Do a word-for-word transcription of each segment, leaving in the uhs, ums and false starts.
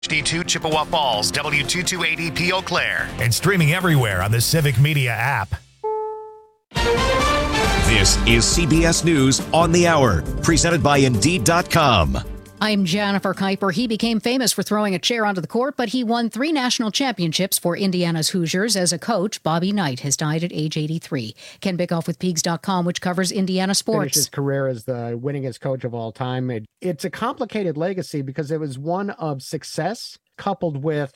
D two Chippewa Falls, W two two eighty P Eau Claire, and streaming everywhere on the Civic Media app. This is C B S News on the Hour, presented by Indeed dot com. I'm Jennifer Kuiper. He became famous for throwing a chair onto the court, but he won three national championships for Indiana's Hoosiers. As a coach, Bobby Knight has died at age eighty-three. Ken Bickoff with Peegs dot com, which covers Indiana sports. Finished his career as the winningest coach of all time. It, it's a complicated legacy because it was one of success coupled with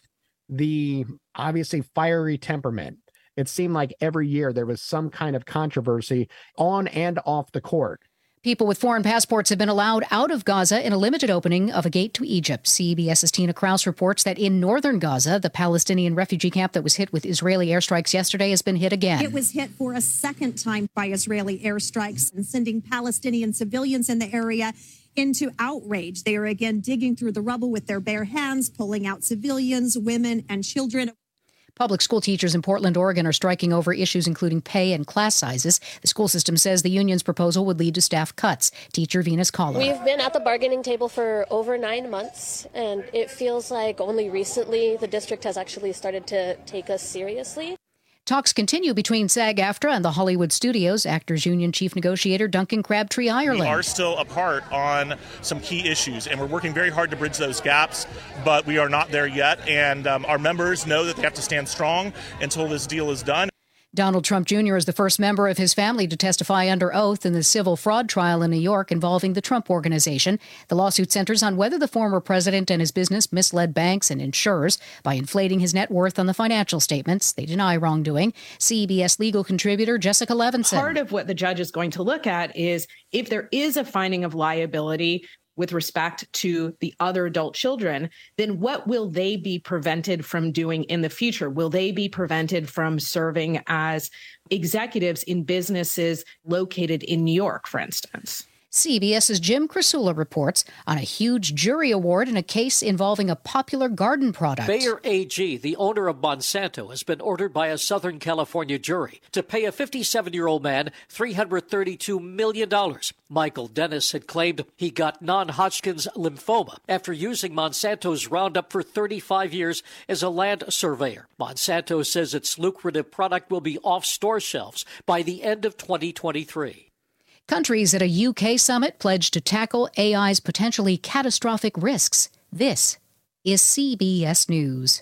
the obviously fiery temperament. It seemed like every year there was some kind of controversy on and off the court. People with foreign passports have been allowed out of Gaza in a limited opening of a gate to Egypt. CBS's Tina Kraus reports that in northern Gaza, the Palestinian refugee camp that was hit with Israeli airstrikes yesterday has been hit again. It was hit for a second time by Israeli airstrikes and sending Palestinian civilians in the area into outrage. They are again digging through the rubble with their bare hands, pulling out civilians, women, and children. Public school teachers in Portland, Oregon are striking over issues including pay and class sizes. The school system says the union's proposal would lead to staff cuts. Teacher Venus Collar. We've been at the bargaining table for over nine months, and it feels like only recently the district has actually started to take us seriously. Talks continue between SAG-AFTRA and the Hollywood Studios. Actors Union Chief Negotiator Duncan Crabtree Ireland. We are still apart on some key issues, and we're working very hard to bridge those gaps, but we are not there yet. And um, our members know that they have to stand strong until this deal is done. Donald Trump Junior is the first member of his family to testify under oath in the civil fraud trial in New York involving the Trump Organization. The lawsuit centers on whether the former president and his business misled banks and insurers by inflating his net worth on the financial statements. They deny wrongdoing. C B S legal contributor Jessica Levinson. Part of what the judge is going to look at is if there is a finding of liability with respect to the other adult children, then what will they be prevented from doing in the future? Will they be prevented from serving as executives in businesses located in New York, for instance? CBS's Jim Krasula reports on a huge jury award in a case involving a popular garden product. Bayer A G, the owner of Monsanto, has been ordered by a Southern California jury to pay a fifty-seven-year-old man three hundred thirty-two million dollars. Michael Dennis had claimed he got non-Hodgkin's lymphoma after using Monsanto's Roundup for thirty-five years as a land surveyor. Monsanto says its lucrative product will be off store shelves by the end of twenty twenty-three. Countries at a U K summit pledged to tackle A I's potentially catastrophic risks. This is C B S News.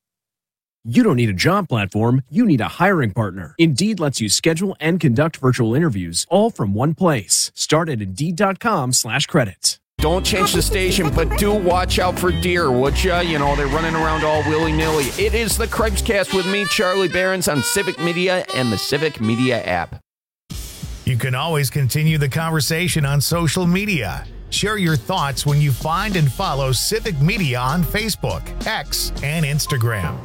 You don't need a job platform, you need a hiring partner. Indeed lets you schedule and conduct virtual interviews all from one place. Start at Indeed dot com slash credits. Don't change the station, but do watch out for deer, would ya? You know, they're running around all willy-nilly. It is the Craig's with me, Charlie Behrens, on Civic Media and the Civic Media app. You can always continue the conversation on social media. Share your thoughts when you find and follow Civic Media on Facebook, X, and Instagram.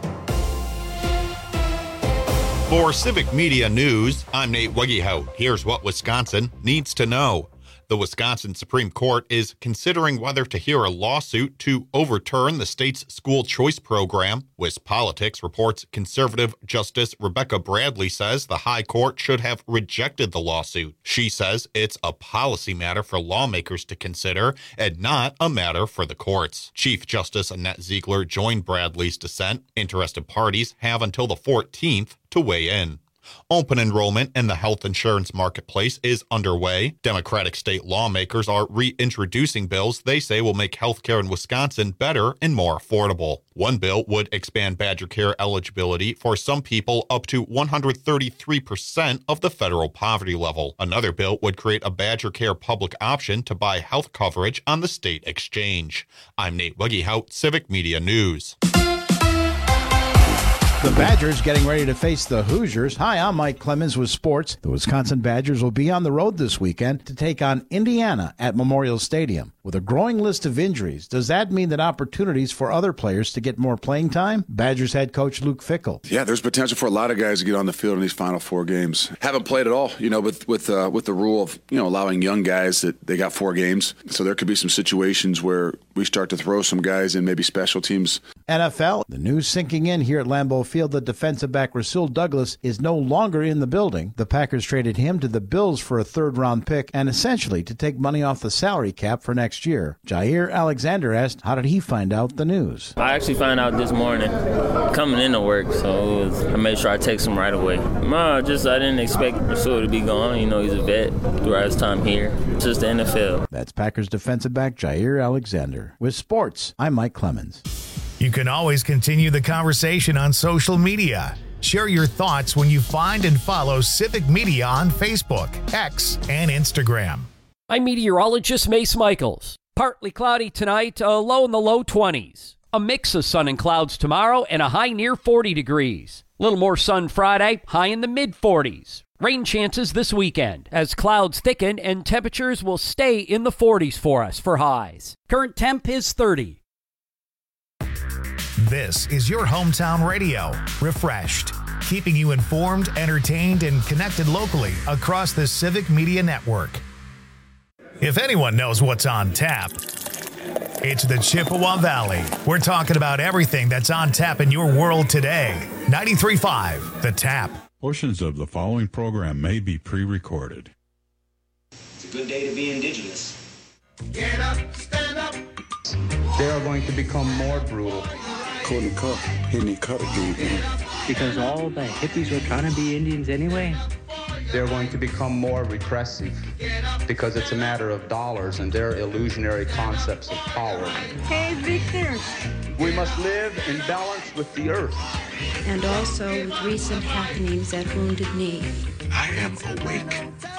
For Civic Media News, I'm Nate Wegehout. Here's what Wisconsin needs to know. The Wisconsin Supreme Court is considering whether to hear a lawsuit to overturn the state's school choice program. WisPolitics reports conservative Justice Rebecca Bradley says the High Court should have rejected the lawsuit. She says it's a policy matter for lawmakers to consider and not a matter for the courts. Chief Justice Annette Ziegler joined Bradley's dissent. Interested parties have until the fourteenth to weigh in. Open enrollment in the health insurance marketplace is underway. Democratic state lawmakers are reintroducing bills they say will make healthcare in Wisconsin better and more affordable. One bill would expand Badger Care eligibility for some people up to one hundred thirty-three percent of the federal poverty level. Another bill would create a Badger Care public option to buy health coverage on the state exchange. I'm Nate Wegehout, Civic Media News. The Badgers getting ready to face the Hoosiers. Hi, I'm Mike Clemens with sports. The Wisconsin Badgers will be on the road this weekend to take on Indiana at Memorial Stadium. With a growing list of injuries, does that mean that opportunities for other players to get more playing time? Badgers head coach Luke Fickell. Yeah, there's potential for a lot of guys to get on the field in these final four games. Haven't played at all, you know, with with uh, with the rule of, you know, allowing young guys that they got four games. So there could be some situations where we start to throw some guys in maybe special teams. N F L, the news sinking in here at Lambeau Field that defensive back Rasul Douglas is no longer in the building. The Packers traded him to the Bills for a third-round pick and essentially to take money off the salary cap for next year. Jair Alexander asked, how did he find out the news? I actually found out this morning coming into work, so it was, I made sure I text him right away. No, just I didn't expect Rasul to be gone. You know, he's a vet throughout his time here. It's just the N F L. That's Packers defensive back Jair Alexander. With sports, I'm Mike Clemens. You can always continue the conversation on social media. Share your thoughts when you find and follow Civic Media on Facebook, X, and Instagram. I'm meteorologist Mace Michaels. Partly cloudy tonight, a low in the low twenties. A mix of sun and clouds tomorrow and a high near forty degrees. A little more sun Friday, high in the mid forties. Rain chances this weekend as clouds thicken and temperatures will stay in the forties for us for highs. Current temp is thirty. This is your hometown radio, Refreshed, keeping you informed, entertained, and connected locally across the Civic Media Network. If anyone knows what's on tap, it's the Chippewa Valley. We're talking about everything that's on tap in your world today. ninety-three point five, The Tap. Portions of the following program may be pre-recorded. It's a good day to be indigenous. Get up, stand up. They are going to become more brutal. Courtney Cup, hitting cut again. Because all the hippies were trying to be Indians anyway. They're going to become more repressive because it's a matter of dollars and their illusionary concepts of power. Hey, Victor. We must live in balance with the earth. And also with recent happenings at Wounded Knee. I am awake.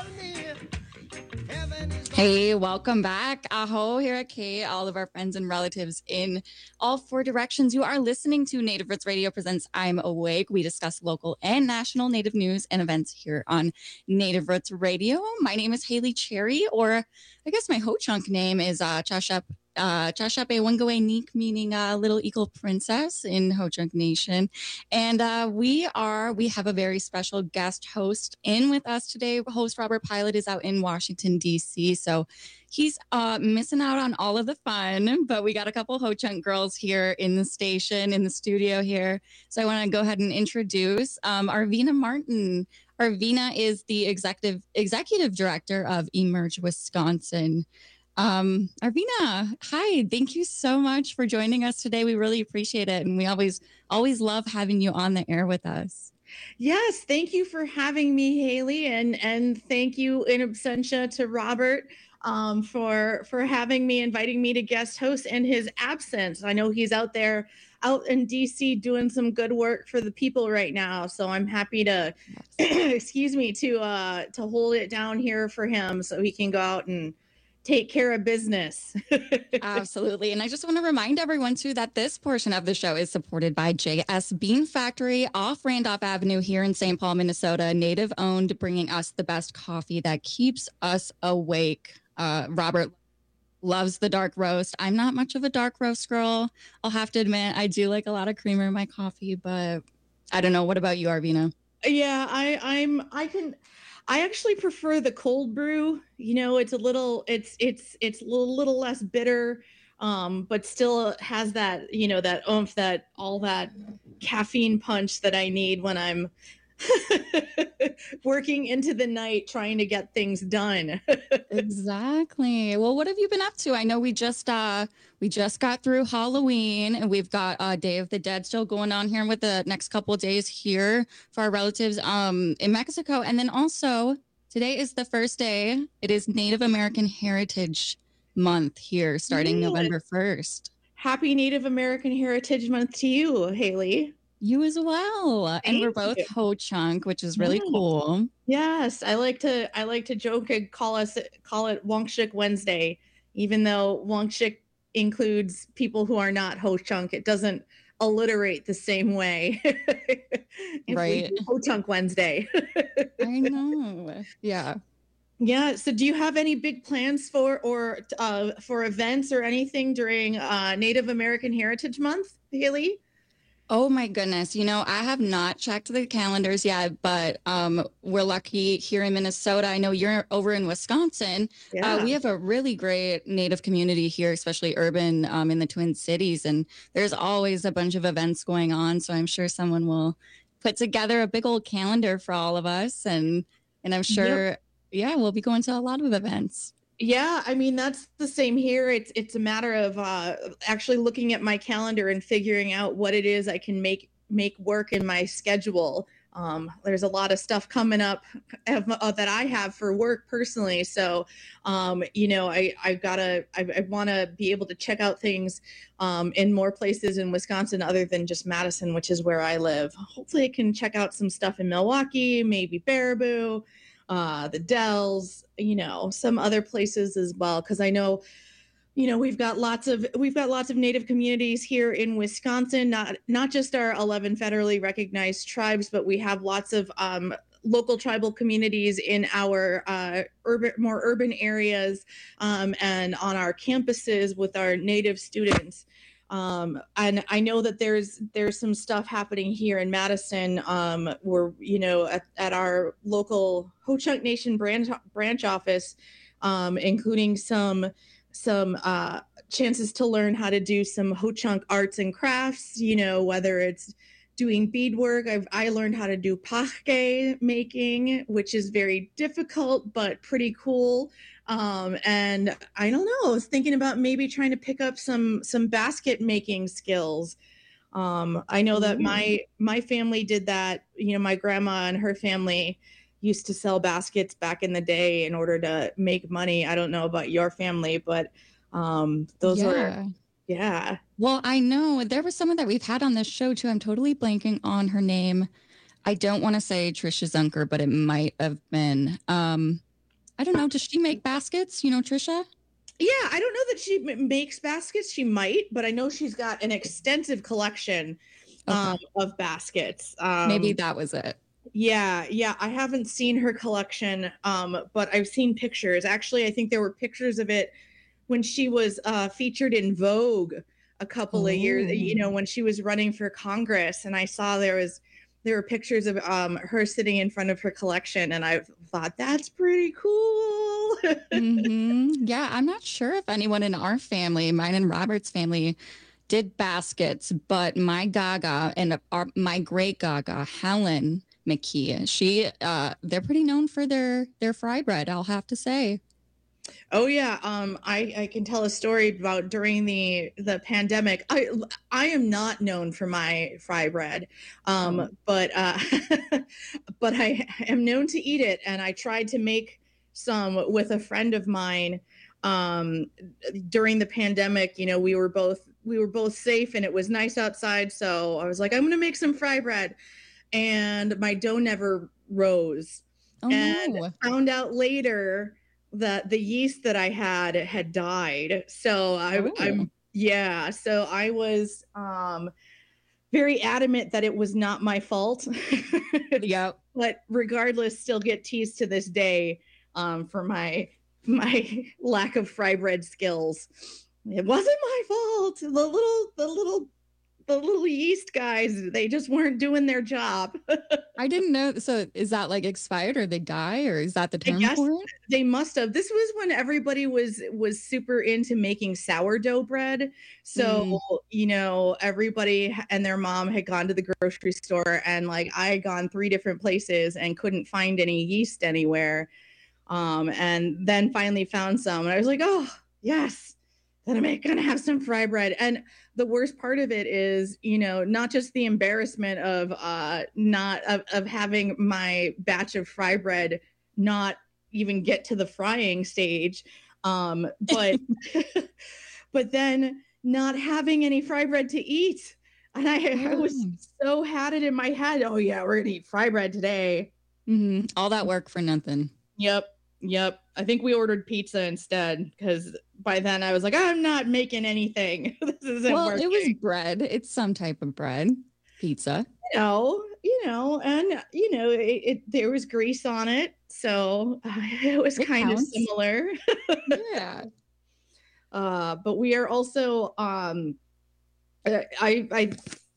Hey, welcome back. Aho, here at K, all of our friends and relatives in all four directions. You are listening to Native Roots Radio presents I'm Awake. We discuss local and national Native news and events here on Native Roots Radio. My name is Haley Cherry, or I guess my Ho-Chunk name is uh, Chashep Uh, Chashape Wangawe Neek, meaning uh, Little Eagle Princess in Ho-Chunk Nation. And uh, we are, we have a very special guest host in with us today. Host Robert Pilot is out in Washington, D C, so he's uh, missing out on all of the fun, but we got a couple Ho-Chunk girls here in the station, in the studio here. So I want to go ahead and introduce um, Arvina Martin. Arvina is the executive executive director of Emerge Wisconsin. Um, Arvina, hi, thank you so much for joining us today. We really appreciate it. And we always, always love having you on the air with us. Yes, thank you for having me, Haley. And, and thank you in absentia to Robert um, for, for having me, inviting me to guest host in his absence. I know he's out there out in D C doing some good work for the people right now. So I'm happy to, excuse me, to, uh, to hold it down here for him so he can go out and take care of business. Absolutely. And I just want to remind everyone, too, that this portion of the show is supported by J S Bean Factory off Randolph Avenue here in Saint Paul, Minnesota. Native owned, bringing us the best coffee that keeps us awake. Uh, Robert loves the dark roast. I'm not much of a dark roast girl. I'll have to admit, I do like a lot of creamer in my coffee, but I don't know. What about you, Arvina? Yeah, I, I'm, I can... I actually prefer the cold brew. You know, it's a little, it's, it's, it's a little, little less bitter, um, but still has that, you know, that oomph, that all that caffeine punch that I need when I'm working into the night trying to get things done. Exactly. Well, what have you been up to? I know we just uh we just got through Halloween, and we've got uh Day of the Dead still going on here with the next couple of days here for our relatives um in Mexico. And then also today is the first day. It is Native American Heritage Month here starting yeah. November first. Happy Native American Heritage Month to you, Haley. You as well. Thank and we're both you. Ho-Chunk, which is really yeah. cool. Yes, I like to I like to joke and call us call it Wongshik Wednesday, even though Wongshik includes people who are not Ho-Chunk. It doesn't alliterate the same way. Right. Ho-Chunk Wednesday. I know. Yeah. Yeah. So do you have any big plans for or uh, for events or anything during uh, Native American Heritage Month, Haley? Oh my goodness. You know, I have not checked the calendars yet, but um, we're lucky here in Minnesota. I know you're over in Wisconsin. Yeah. Uh, we have a really great Native community here, especially urban um, in the Twin Cities. And there's always a bunch of events going on. So I'm sure someone will put together a big old calendar for all of us. And, and I'm sure, yep. yeah, we'll be going to a lot of events. Yeah, I mean, that's the same here. It's it's a matter of uh, actually looking at my calendar and figuring out what it is I can make make work in my schedule. Um, there's a lot of stuff coming up of, uh, that I have for work personally. So, um, you know, I, I've got to, I, I want to be able to check out things um, in more places in Wisconsin other than just Madison, which is where I live. Hopefully I can check out some stuff in Milwaukee, maybe Baraboo, uh, the Dells, you know, some other places as well. Cause I know, you know, we've got lots of, we've got lots of Native communities here in Wisconsin, not, not just our eleven federally recognized tribes, but we have lots of um, local tribal communities in our uh, urban, more urban areas um, and on our campuses with our Native students. Um, and I know that there's there's some stuff happening here in Madison. Um, we're, you know, at, at our local Ho-Chunk Nation branch branch office, um, including some some uh, chances to learn how to do some Ho-Chunk arts and crafts. You know, whether it's doing beadwork. I've I learned how to do pake making, which is very difficult but pretty cool. Um, and I don't know, I was thinking about maybe trying to pick up some, some basket making skills. Um, I know that my, my family did that, you know, my grandma and her family used to sell baskets back in the day in order to make money. I don't know about your family, but, um, those yeah. were, yeah. Well, I know there was someone that we've had on this show too. I'm totally blanking on her name. I don't want to say Trisha Zunker, but it might have been, um, I don't know. Does she make baskets? You know, Trisha? Yeah, I don't know that she m- makes baskets. She might, but I know she's got an extensive collection um, okay. of baskets. Um, Maybe that was it. Yeah, yeah. I haven't seen her collection, um, but I've seen pictures. Actually, I think there were pictures of it when she was uh, featured in Vogue a couple oh. of years, you know, when she was running for Congress. And I saw there was there were pictures of um, her sitting in front of her collection. And I thought, that's pretty cool. mm-hmm. Yeah, I'm not sure if anyone in our family, mine and Robert's family, did baskets, but my Gaga and our, my great Gaga, Helen McKee, she, uh, they're pretty known for their, their fry bread, I'll have to say. Oh yeah, um, I, I can tell a story about during the the pandemic. I I am not known for my fry bread, um, oh. but uh, but I am known to eat it, and I tried to make some with a friend of mine um, during the pandemic. You know, we were both we were both safe, and it was nice outside, so I was like, I'm gonna make some fry bread, and my dough never rose, oh, and no. found out later that the yeast that I had had died. So I, oh. I'm, yeah. So I was um, very adamant that it was not my fault. Yeah. But regardless, still get teased to this day um, for my, my lack of fry bread skills. It wasn't my fault. The little, the little, the little yeast guys, they just weren't doing their job. I didn't know. So is that like expired or they die, or is that the term for it? They must have. This was when everybody was was super into making sourdough bread. So, mm. you know, everybody and their mom had gone to the grocery store, and like I had gone three different places and couldn't find any yeast anywhere. Um, and then finally found some, and I was like, oh, yes, then I'm gonna have some fry bread. And the worst part of it is, you know, not just the embarrassment of uh, not of, of having my batch of fry bread not even get to the frying stage, um, but but then not having any fry bread to eat. And I, I was so had it in my head. Oh yeah, we're gonna eat fry bread today. Mm-hmm. All that work for nothing. Yep. Yep. I think we ordered pizza instead, because by then I was like, I'm not making anything. This isn't well, working. It was bread. It's some type of bread. Pizza. You know, you know, and you know, it, it there was grease on it, so uh, it was it kind counts. of similar. Yeah. Uh, but we are also um I I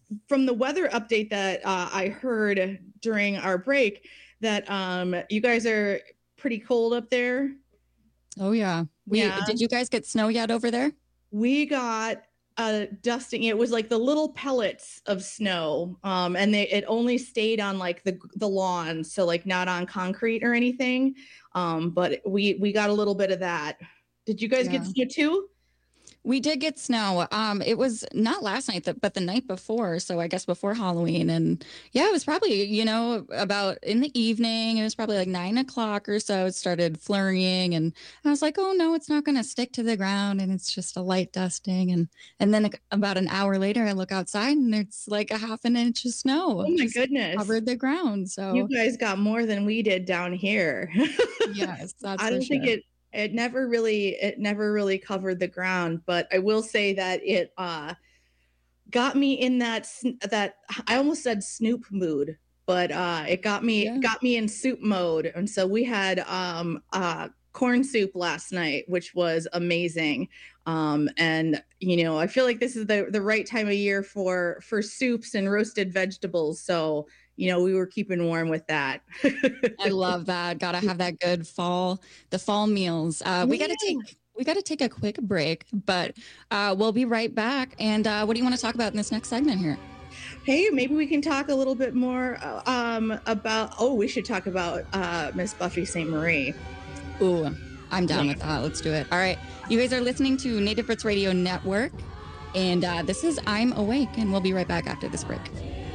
from the weather update that uh, I heard during our break, that um, you guys are pretty cold up there. Oh yeah. We Yeah. did you guys get snow yet over there? We got a dusting. It was like the little pellets of snow, um, and they it only stayed on like the the lawn, so like not on concrete or anything. Um, but we we got a little bit of that. Did you guys Yeah. get snow too? We did get snow. Um, it was not last night, but the night before. So I guess before Halloween. And yeah, it was probably, you know, about in the evening. It was probably like nine o'clock or so. It started flurrying, and I was like, oh no, it's not going to stick to the ground, and it's just a light dusting. And and then about an hour later, I look outside, and it's like a half an inch of snow. Oh my just goodness! covered the ground. So You guys got more than we did down here. yes, that's I for don't think sure. it it never really it never really covered the ground, but I will say that it uh got me in that sn- that I almost said Snoop mood, but uh it got me Yeah. got me in soup mode. And so we had um uh corn soup last night, which was amazing. Um and you know, I feel like this is the the right time of year for for soups and roasted vegetables. So you know, we were keeping warm with that. I love that. Gotta have that good fall, the fall meals. Uh, we gotta Yeah. take we gotta take a quick break, but uh, we'll be right back. And uh, what do you want to talk about in this next segment here? Hey, maybe we can talk a little bit more uh, um, about. Oh, we should talk about uh, Miss Buffy Sainte Marie. Ooh, I'm down with that. Let's do it. All right, you guys are listening to Native Roots Radio Network, and uh, this is I'm Awake, and we'll be right back after this break.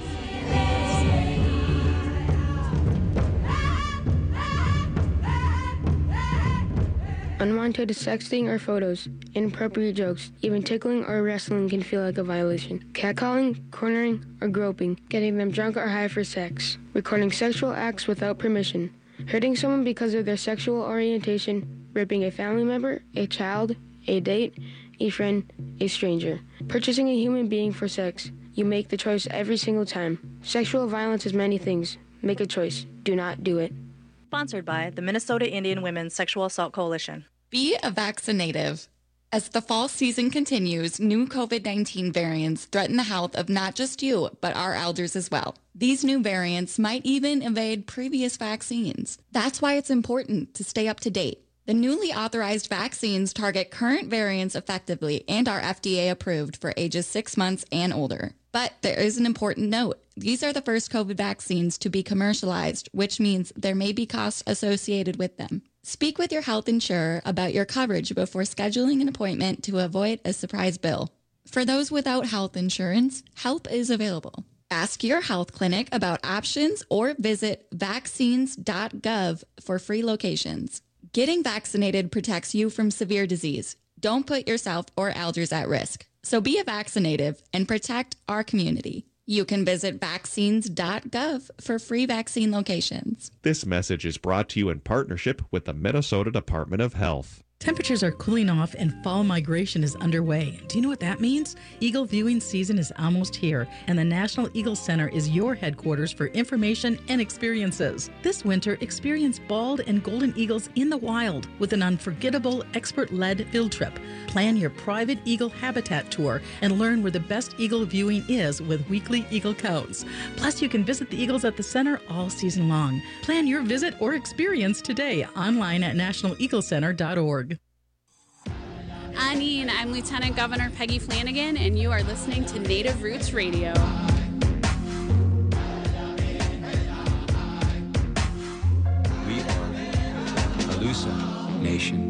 Unwanted sexting or photos, inappropriate jokes, even tickling or wrestling can feel like a violation. Catcalling, cornering, or groping, getting them drunk or high for sex, recording sexual acts without permission, hurting someone because of their sexual orientation, ripping a family member, a child, a date, a friend, a stranger, purchasing a human being for sex. You make the choice every single time. Sexual violence is many things. Make a choice. Do not do it. Sponsored by the Minnesota Indian Women's Sexual Assault Coalition. Be a vaccinative. As the fall season continues, new COVID nineteen variants threaten the health of not just you, but our elders as well. These new variants might even evade previous vaccines. That's why it's important to stay up to date. The newly authorized vaccines target current variants effectively and are F D A approved for ages six months and older. But there is an important note. These are the first COVID vaccines to be commercialized, which means there may be costs associated with them. Speak with your health insurer about your coverage before scheduling an appointment to avoid a surprise bill. For those without health insurance, help is available. Ask your health clinic about options or visit vaccines dot gov for free locations. Getting vaccinated protects you from severe disease. Don't put yourself or elders at risk. So be a vaccinative and protect our community. You can visit vaccines dot gov for free vaccine locations. This message is brought to you in partnership with the Minnesota Department of Health. Temperatures are cooling off and fall migration is underway. Do you know what that means? Eagle viewing season is almost here, and the National Eagle Center is your headquarters for information and experiences. This winter, experience bald and golden eagles in the wild with an unforgettable expert-led field trip. Plan your private eagle habitat tour and learn where the best eagle viewing is with weekly eagle counts. Plus, you can visit the eagles at the center all season long. Plan your visit or experience today online at national eagle center dot org. Anine, I'm Lieutenant Governor Peggy Flanagan, and you are listening to Native Roots Radio. We are Alusa Nation.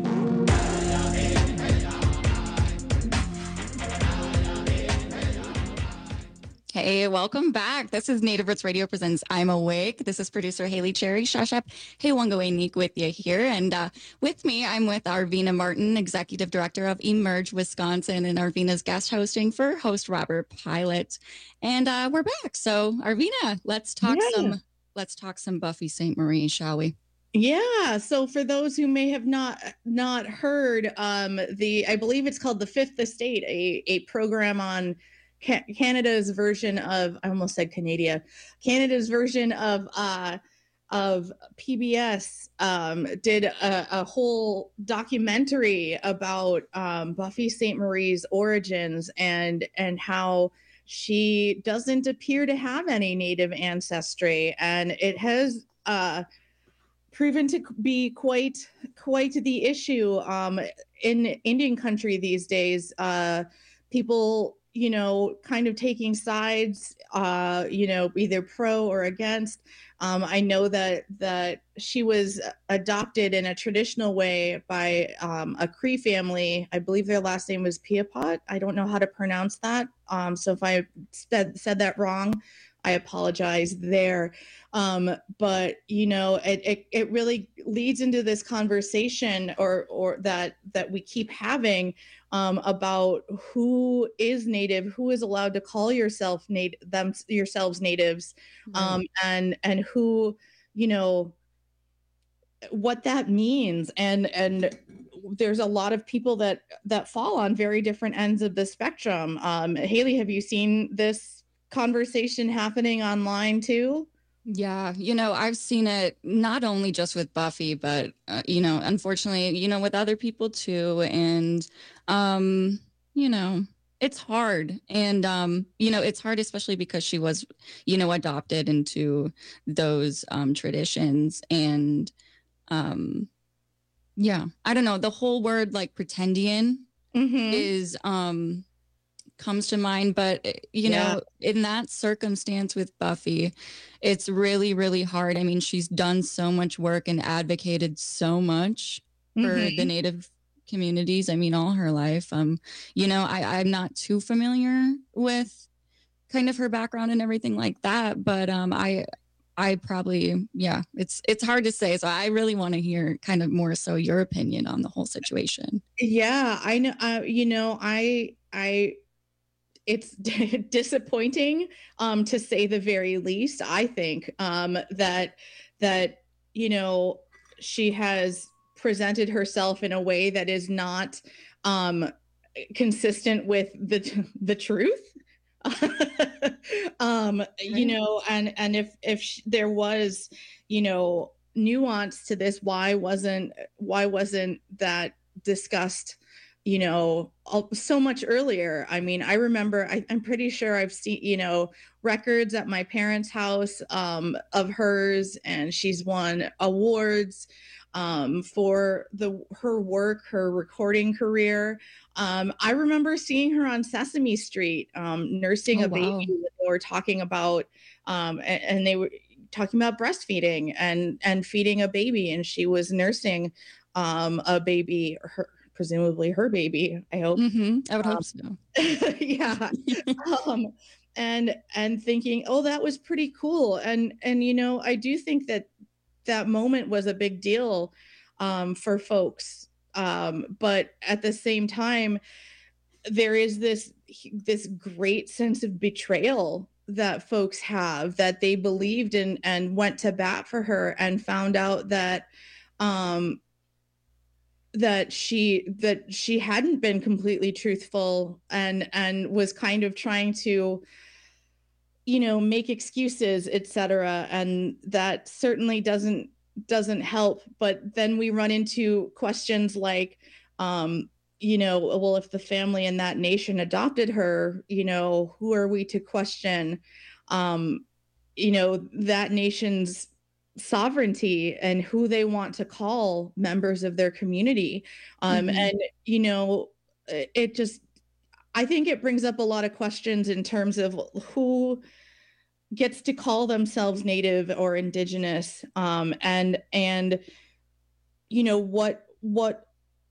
Hey, welcome back. This is Native Roots Radio presents I'm Awake. This is producer Haley Cherry Shashap. Hey, Wangawenik with you here. And uh, with me, I'm with Arvina Martin, Executive Director of Emerge Wisconsin, and Arvina's guest hosting for host Robert Pilot. And uh, we're back. So Arvina, let's talk Yeah. some let's talk some Buffy Sainte Marie, shall we? Yeah. So for those who may have not not heard, um, the I believe it's called the Fifth Estate, a a program on Ca- Canada's version of I almost said Canada, Canada's version of uh, of P B S um, did a, a whole documentary about um, Buffy Sainte Marie's origins and and how she doesn't appear to have any Native ancestry, and it has uh, proven to be quite quite the issue um, in Indian country these days. Uh, people, you know, kind of taking sides, uh, you know, either pro or against. Um, I know that that she was adopted in a traditional way by um, a Cree family. I believe their last name was Piapot. I don't know how to pronounce that. Um, so if I said, said that wrong, I apologize there. Um, but, you know, it, it, it really leads into this conversation or or that that we keep having um, about who is Native, who is allowed to call yourself native, them yourselves natives, um, Right. and and who, you know, what that means. And and there's a lot of people that that fall on very different ends of the spectrum. Um, Haley, have you seen this conversation happening online too? Yeah, you know, I've seen it not only just with Buffy, but, uh, you know, unfortunately, you know, with other people too. And, um, you know, it's hard. And, um, you know, it's hard, especially because she was, you know, adopted into those um, traditions. And, um, yeah, I don't know, the whole word like pretendian Mhm. is, um, comes to mind, but you Yeah. know, in that circumstance with Buffy, it's really, really hard. I mean, she's done so much work and advocated so much for Mhm. the Native communities. I mean, all her life. Um, you know, I, I'm not too familiar with kind of her background and everything like that, but um, I, I probably, yeah, it's it's hard to say. So I really want to hear kind of more so your opinion on the whole situation. Yeah, I know. Uh, you know, I I it's disappointing um to say the very least. I think um that that you know, she has presented herself in a way that is not um consistent with the the truth. um you Right. know, and and if if sh- there was, you know, nuance to this, why wasn't why wasn't that discussed, you know, al- so much earlier? I mean, I remember, I, I'm pretty sure I've seen, you know, records at my parents' house um, of hers, and she's won awards um, for the her work, her recording career. Um, I remember seeing her on Sesame Street um, nursing Oh, a baby. wow. They were talking about, um, and, and they were talking about breastfeeding and and feeding a baby, and she was nursing um, a baby, her presumably her baby, I hope. Hmm. I would Um, hope so. yeah. Um, and and thinking, oh, that was pretty cool. And and you know, I do think that that moment was a big deal um, for folks. Um, but at the same time, there is this this great sense of betrayal that folks have, that they believed in and went to bat for her, and found out that um that she that she hadn't been completely truthful, and and was kind of trying to, you know, make excuses, etc. And that certainly doesn't doesn't help. But then we run into questions like, um you know, well, if the family in that nation adopted her, you know, who are we to question um you know, that nation's sovereignty and who they want to call members of their community. Um, Hmm. and, you know, it it just, I think it brings up a lot of questions in terms of who gets to call themselves native or indigenous, um, and, and, you know, what, what,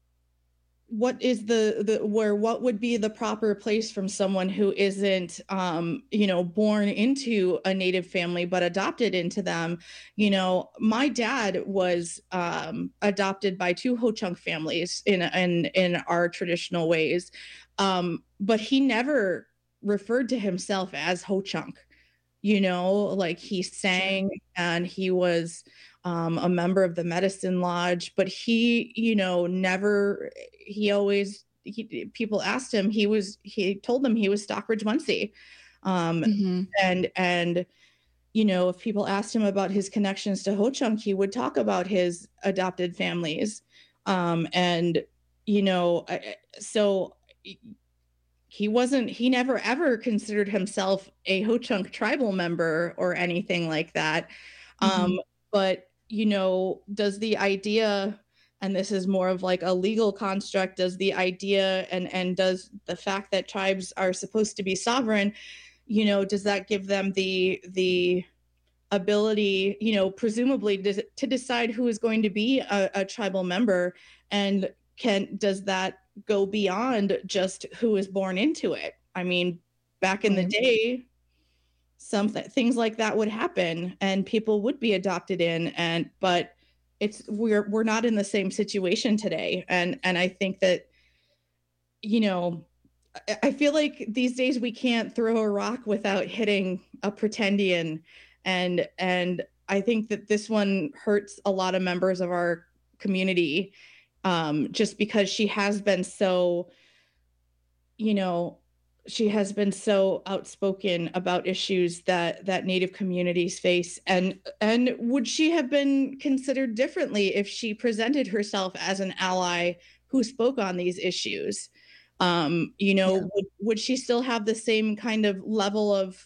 what is the the where what would be the proper place from someone who isn't um you know, born into a native family but adopted into them. You know, my dad was um adopted by two Ho-Chunk families in in in our traditional ways, um but he never referred to himself as Ho-Chunk. You know, like he Sure. sang and he was um, a member of the medicine lodge, but he, you know, never, he always, he, people asked him, he was, he told them he was Stockbridge Munsee. Um, Hmm. and, and, you know, if people asked him about his connections to Ho-Chunk, he would talk about his adopted families. Um, and, you know, I- I- so he wasn't, he never ever considered himself a Ho-Chunk tribal member or anything like that. Mm-hmm. Um, but, you know, does the idea, and this is more of like a legal construct, does the idea and, and does the fact that tribes are supposed to be sovereign, you know, does that give them the, the ability, you know, presumably to, to decide who is going to be a, a tribal member? And can, does that go beyond just who is born into it? I mean, back in the day, some th- things like that would happen and people would be adopted in, and but it's we're we're not in the same situation today. And and I think that, you know, I, I feel like these days we can't throw a rock without hitting a pretendian, and and I think that this one hurts a lot of members of our community. Um, just because she has been so, you know, she has been so outspoken about issues that that Native communities face. And and would she have been considered differently if she presented herself as an ally who spoke on these issues? Um, you know, yeah. would, would she still have the same kind of level of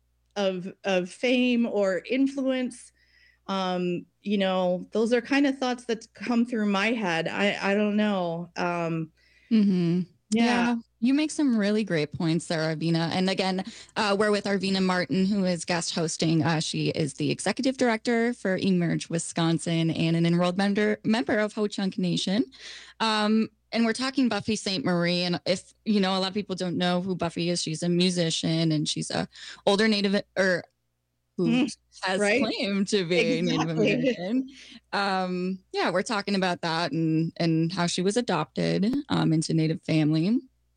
of of fame or influence? Um, you know, those are kind of thoughts that come through my head. I, I don't know. Um, mm-hmm. yeah. yeah, you make some really great points there, Arvina. And again, uh, we're with Arvina Martin, who is guest hosting. Uh, she is the executive director for Emerge Wisconsin and an enrolled member member of Ho-Chunk Nation. Um, and we're talking Buffy Sainte Marie. And if, you know, a lot of people don't know who Buffy is, she's a musician and she's a older Native or who mm, has right? claimed to be exactly. Native American. Um, yeah, we're talking about that and and how she was adopted um, into Native family.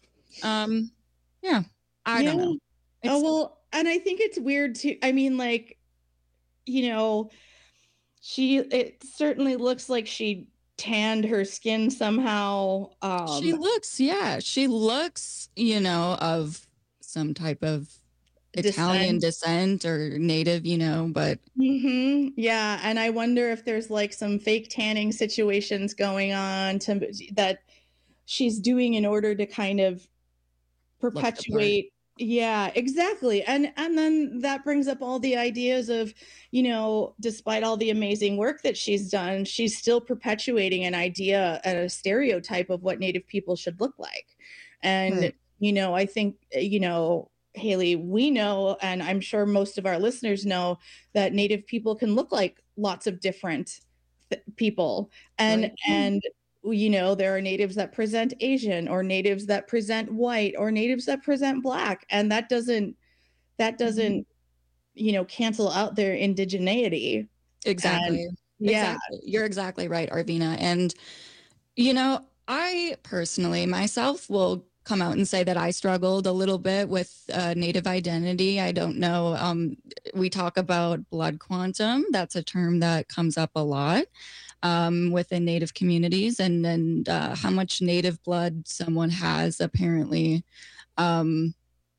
Um, yeah, I yeah. don't know. It's, oh, well, and I think it's weird too. I mean, like, you know, she, it certainly looks like she tanned her skin somehow. Um, she looks, yeah, she looks, you know, of some type of Italian descent. descent or Native, you know, but mm-hmm. yeah. And I wonder if there's like some fake tanning situations going on to that she's doing in order to kind of perpetuate. Yeah, exactly. And and then that brings up all the ideas of, you know, despite all the amazing work that she's done, she's still perpetuating an idea and a stereotype of what Native people should look like. And, right. you know, I think, you know, Haley, we know, and I'm sure most of our listeners know, that Native people can look like lots of different th- people. And, right. and, you know, there are Natives that present Asian or Natives that present white or Natives that present Black. And that doesn't, that doesn't, mm-hmm. you know, cancel out their indigeneity. Exactly. And, yeah. Exactly. You're exactly right, Arvina. And, you know, I personally myself will come out and say that I struggled a little bit with uh, Native identity. I don't know. Um, we talk about blood quantum. That's a term that comes up a lot um, within Native communities, and then uh, how much Native blood someone has apparently um,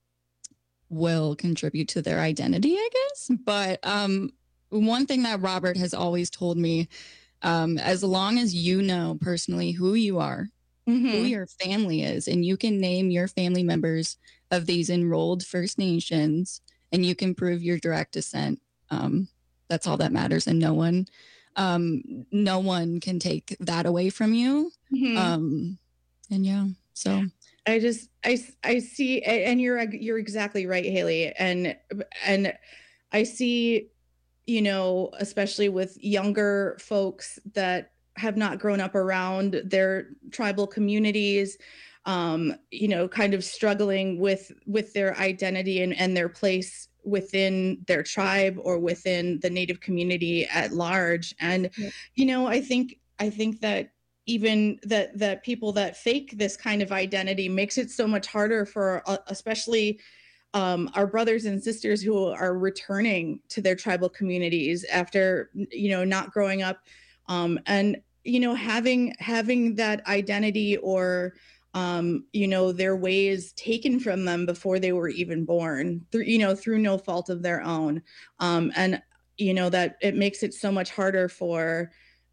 will contribute to their identity, I guess. But um, one thing that Robert has always told me, um, as long as you know personally who you are, Mm-hmm. who your family is, and you can name your family members of these enrolled First Nations, and you can prove your direct descent. Um, that's all that matters, and no one, um, no one can take that away from you. Mm-hmm. Um, and yeah, so I just I I see, and you're you're exactly right, Haley, and and I see, you know, especially with younger folks that have not grown up around their tribal communities, um, you know, kind of struggling with with their identity and, and their place within their tribe or within the Native community at large. And, yeah. you know, I think I think that even that that people that fake this kind of identity makes it so much harder for uh, especially um, our brothers and sisters who are returning to their tribal communities after, you know, not growing up. Um, and, you know, having having that identity or, um, you know, their ways taken from them before they were even born, through, you know, through no fault of their own. Um, and, you know, that it makes it so much harder for,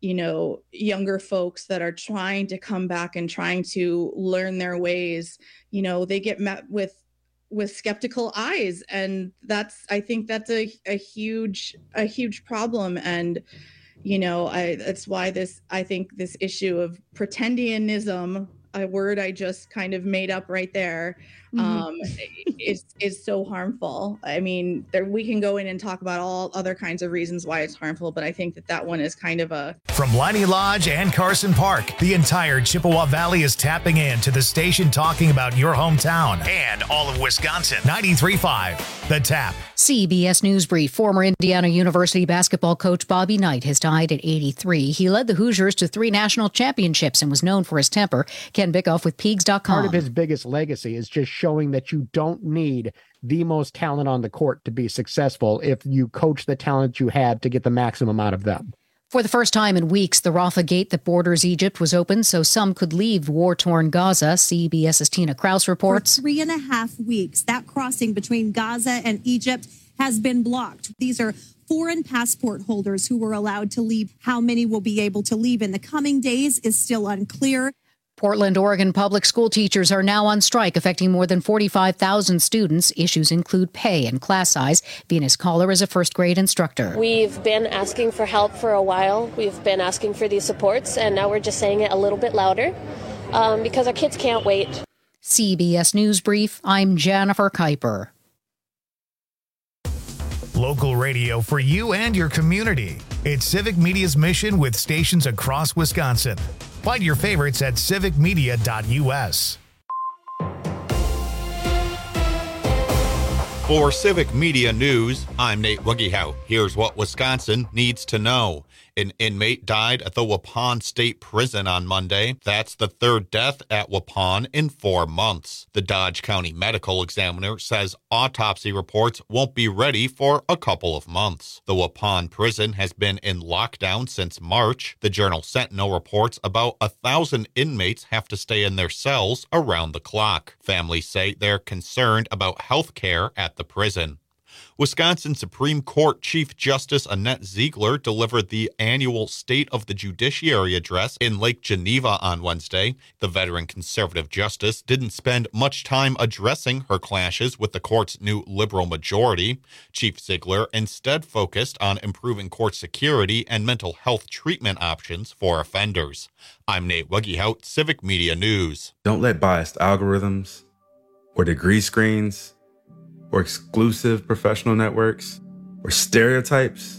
you know, younger folks that are trying to come back and trying to learn their ways, you know, they get met with with skeptical eyes. And that's, I think that's a, a huge, a huge problem. And, you know, I, that's why this, I think this issue of pretendianism, a word I just kind of made up right there, mm-hmm. um, is, is so harmful. I mean, there, we can go in and talk about all other kinds of reasons why it's harmful, but I think that that one is kind of a... From Leinie Lodge and Carson Park, the entire Chippewa Valley is tapping in to the station talking about your hometown and all of Wisconsin. ninety-three point five, The Tap. C B S News Brief. Former Indiana University basketball coach Bobby Knight has died at eighty-three. He led the Hoosiers to three national championships and was known for his temper. Ken Bickoff with Peegs dot com. Part of his biggest legacy is just showing that you don't need the most talent on the court to be successful if you coach the talent you had to get the maximum out of them. For the first time in weeks, the Rafah Gate that borders Egypt was open so some could leave war-torn Gaza. CBS's Tina Kraus reports. For three and a half weeks, that crossing between Gaza and Egypt has been blocked. These are foreign passport holders who were allowed to leave. How many will be able to leave in the coming days is still unclear. Portland, Oregon public school teachers are now on strike, affecting more than forty-five thousand students. Issues include pay and class size. Venus Caller is a first grade instructor. We've been asking for help for a while. We've been asking for these supports, and now we're just saying it a little bit louder um, because our kids can't wait. C B S News Brief, I'm Jennifer Kuiper. Local radio for you and your community. It's Civic Media's mission with stations across Wisconsin. Find your favorites at civic media dot u s. For Civic Media News, I'm Nate Wuggehout. Here's what Wisconsin needs to know. An inmate died at the Waupun State Prison on Monday. That's the third death at Waupun in four months. The Dodge County Medical Examiner says autopsy reports won't be ready for a couple of months. The Waupun prison has been in lockdown since March. The Journal Sentinel reports about a thousand inmates have to stay in their cells around the clock. Families say they're concerned about health care at the prison. Wisconsin Supreme Court Chief Justice Annette Ziegler delivered the annual State of the Judiciary address in Lake Geneva on Wednesday. The veteran conservative justice didn't spend much time addressing her clashes with the court's new liberal majority. Chief Ziegler instead focused on improving court security and mental health treatment options for offenders. I'm Nate Wuggehout, Civic Media News. Don't let biased algorithms or degree screens or exclusive professional networks, or stereotypes.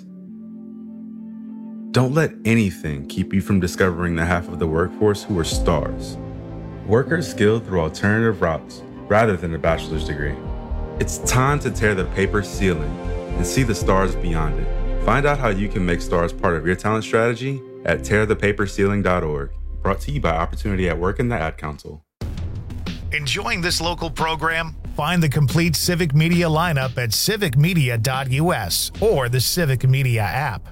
Don't let anything keep you from discovering the half of the workforce who are stars. Workers skilled through alternative routes rather than a bachelor's degree. It's time to tear the paper ceiling and see the stars beyond it. Find out how you can make stars part of your talent strategy at tear the paper ceiling dot org. Brought to you by Opportunity at Work and the Ad Council. Enjoying this local program? Find the complete Civic Media lineup at civic media dot u s or the Civic Media app.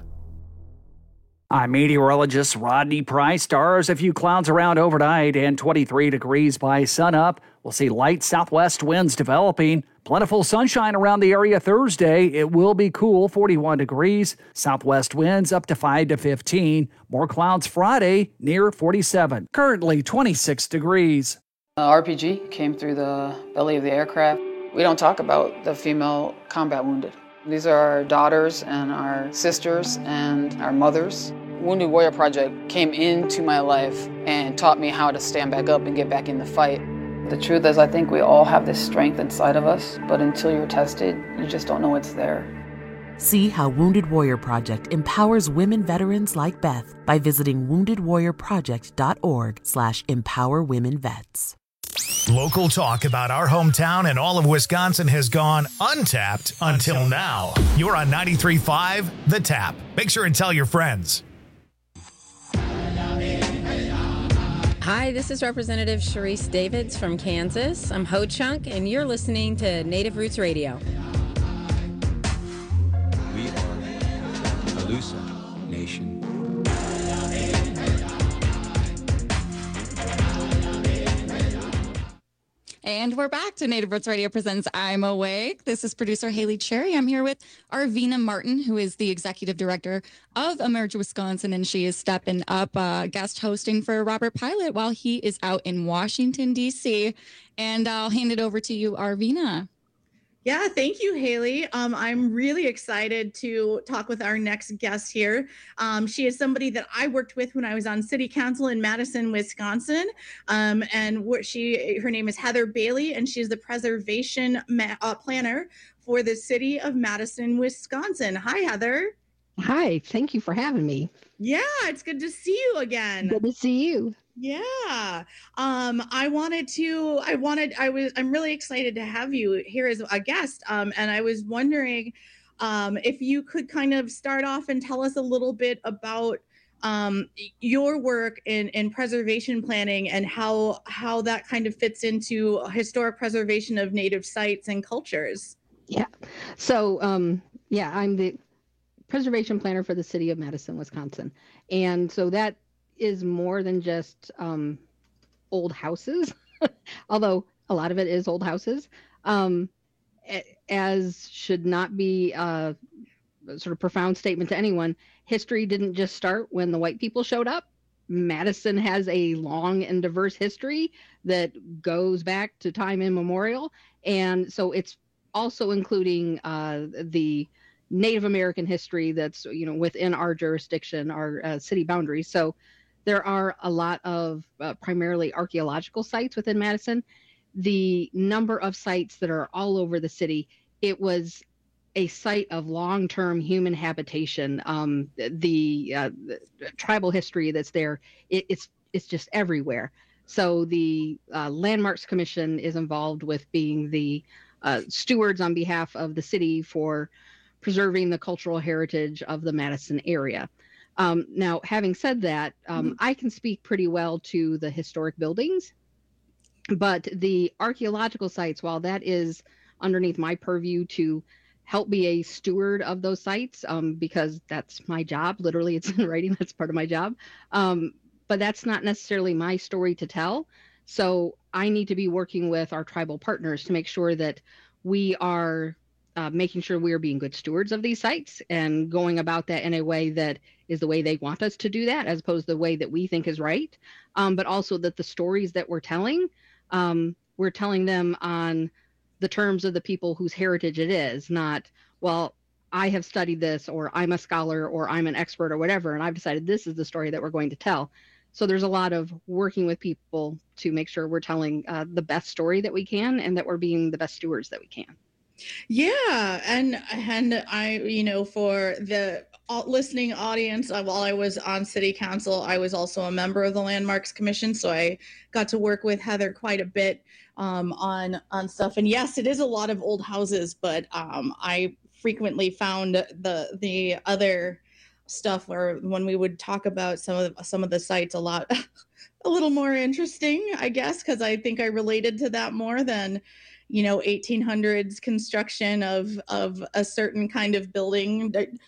I'm meteorologist Rodney Price. Stars, a few clouds around overnight and twenty-three degrees by sunup. We'll see light southwest winds developing. Plentiful sunshine around the area Thursday. It will be cool, forty-one degrees. Southwest winds up to five to fifteen. More clouds Friday, near forty-seven. Currently twenty-six degrees. The R P G came through the belly of the aircraft. We don't talk about the female combat wounded. These are our daughters and our sisters and our mothers. Wounded Warrior Project came into my life and taught me how to stand back up and get back in the fight. The truth is, I think we all have this strength inside of us, but until you're tested, you just don't know it's there. See how Wounded Warrior Project empowers women veterans like Beth by visiting wounded warrior project dot org slash empower women vets. Local talk about our hometown and all of Wisconsin has gone untapped until now. You're on ninety-three point five, The Tap. Make sure and tell your friends. Hi, this is Representative Sharice Davids from Kansas. I'm Ho Chunk, and you're listening to Native Roots Radio. We are Alusa Nation. And we're back to Native Roots Radio Presents I'm Awake. This is producer Haley Cherry. I'm here with Arvina Martin, who is the executive director of Emerge Wisconsin, and she is stepping up uh, guest hosting for Robert Pilot while he is out in Washington, D C. And I'll hand it over to you, Arvina. Yeah, thank you, Haley. Um, I'm really excited to talk with our next guest here. Um, she is somebody that I worked with when I was on City Council in Madison, Wisconsin. Um, and what she, her name is Heather Bailey, and she's the preservation ma- uh, planner for the city of Madison, Wisconsin. Hi, Heather. Hi, thank you for having me. Yeah, it's good to see you again. Good to see you. Yeah. Um, I wanted to, I wanted, I was, I'm really excited to have you here as a guest. Um, and I was wondering um, if you could kind of start off and tell us a little bit about um, your work in, in preservation planning and how, how that kind of fits into historic preservation of Native sites and cultures. Yeah. So, um, yeah, I'm the preservation planner for the city of Madison, Wisconsin. And so that is more than just um, old houses, although a lot of it is old houses, um, as should not be a sort of profound statement to anyone. History didn't just start when the white people showed up. Madison has a long and diverse history that goes back to time immemorial. And so it's also including uh, the Native American history that's, you know, within our jurisdiction, our uh, city boundaries. So there are a lot of uh, primarily archaeological sites within Madison. The number of sites that are all over the city, it was a site of long-term human habitation. Um, the, uh, the tribal history that's there, it, it's it's just everywhere. So the uh, Landmarks Commission is involved with being the uh, stewards on behalf of the city for preserving the cultural heritage of the Madison area. Um, now, having said that, um, mm-hmm. I can speak pretty well to the historic buildings, but the archaeological sites, while that is underneath my purview to help be a steward of those sites, um, because that's my job, literally it's in writing, that's part of my job, um, but that's not necessarily my story to tell. So I need to be working with our tribal partners to make sure that we are Uh, making sure we are being good stewards of these sites and going about that in a way that is the way they want us to do that, as opposed to the way that we think is right. Um, but also that the stories that we're telling, um, we're telling them on the terms of the people whose heritage it is, not, well, I have studied this, or I'm a scholar, or I'm an expert, or whatever, and I've decided this is the story that we're going to tell. So there's a lot of working with people to make sure we're telling uh, the best story that we can and that we're being the best stewards that we can. Yeah, and and I, you know, for the listening audience, uh, while I was on City Council, I was also a member of the Landmarks Commission, so I got to work with Heather quite a bit um, on on stuff. And yes, it is a lot of old houses, but um, I frequently found the the other stuff where when we would talk about some of some of the sites a lot, a little more interesting, I guess, because I think I related to that more than, you know, eighteen hundreds construction of of a certain kind of building,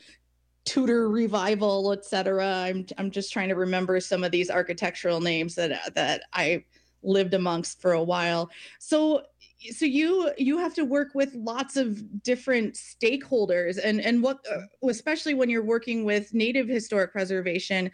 Tudor revival, et cetera. I'm I'm just trying to remember some of these architectural names that that I lived amongst for a while. So so you you have to work with lots of different stakeholders, and and what especially when you're working with Native historic preservation.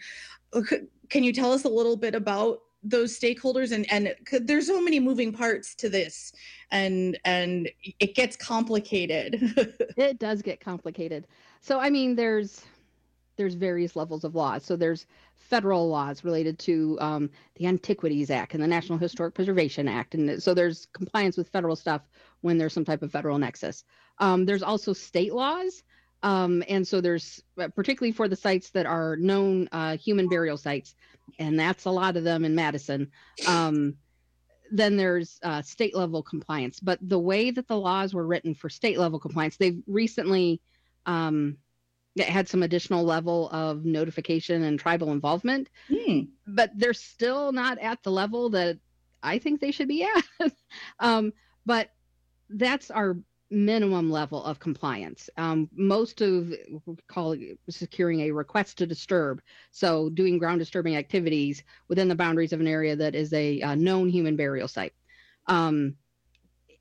Can you tell us a little bit about those stakeholders, and and there's so many moving parts to this, and and it gets complicated. It does get complicated. So I mean, there's there's various levels of laws. So there's federal laws related to um, the Antiquities Act and the National Historic Preservation Act, and so there's compliance with federal stuff when there's some type of federal nexus. Um, there's also state laws. Um, and so there's, particularly for the sites that are known uh, human burial sites, and that's a lot of them in Madison, um, then there's uh, state level compliance. But the way that the laws were written for state level compliance, they've recently um, had some additional level of notification and tribal involvement, hmm. but they're still not at the level that I think they should be at. um, but that's our minimum level of compliance. Um, most of we call it securing a request to disturb, so doing ground disturbing activities within the boundaries of an area that is a uh, known human burial site. Um,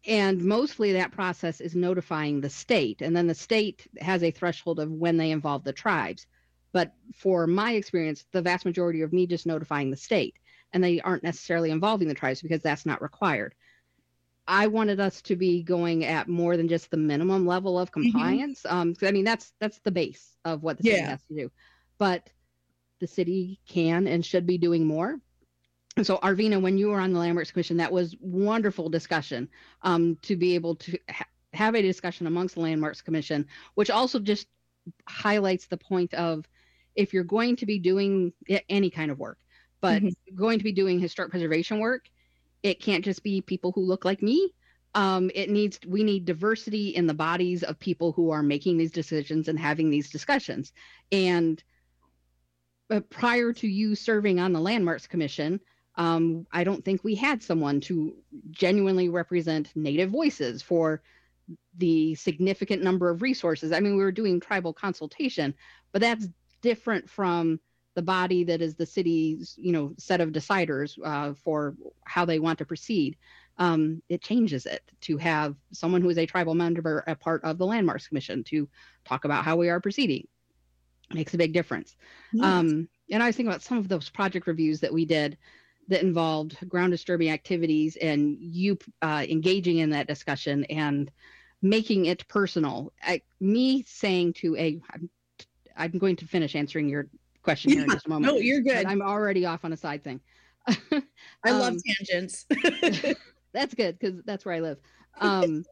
And mostly that process is notifying the state, and then the state has a threshold of when they involve the tribes. But for my experience, the vast majority of me just notifying the state, and they aren't necessarily involving the tribes because that's not required. I wanted us to be going at more than just the minimum level of compliance. Mm-hmm. Um, 'cause, I mean, that's that's the base of what the city yeah. has to do. But the city can and should be doing more. And so, Arvina, when you were on the Landmarks Commission, that was wonderful discussion um, to be able to ha- have a discussion amongst the Landmarks Commission, which also just highlights the point of if you're going to be doing any kind of work, but mm-hmm. going to be doing historic preservation work, it can't just be people who look like me. Um, it needs we need diversity in the bodies of people who are making these decisions and having these discussions. And uh, prior to you serving on the Landmarks Commission, Um, I don't think we had someone to genuinely represent Native voices for the significant number of resources. I mean, we were doing tribal consultation, but that's different from the body that is the city's, you know, set of deciders uh, for how they want to proceed. Um, it changes it to have someone who is a tribal member, a part of the Landmarks Commission, to talk about how we are proceeding. It makes a big difference. Yes. Um, and I was thinking about some of those project reviews that we did that involved ground disturbing activities, and you uh, engaging in that discussion and making it personal. I, me saying to a, I'm, I'm going to finish answering your question here yeah, in just a moment. No, you're good. I'm already off on a side thing. I um, love tangents. That's good because that's where I live. Um,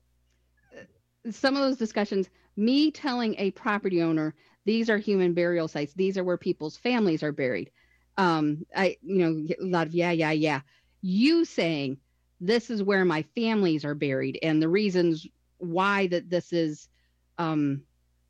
some of those discussions, me telling a property owner, these are human burial sites. These are where people's families are buried. Um, I, you know, a lot of, yeah, yeah, yeah. You saying this is where my families are buried and the reasons why that this is, um,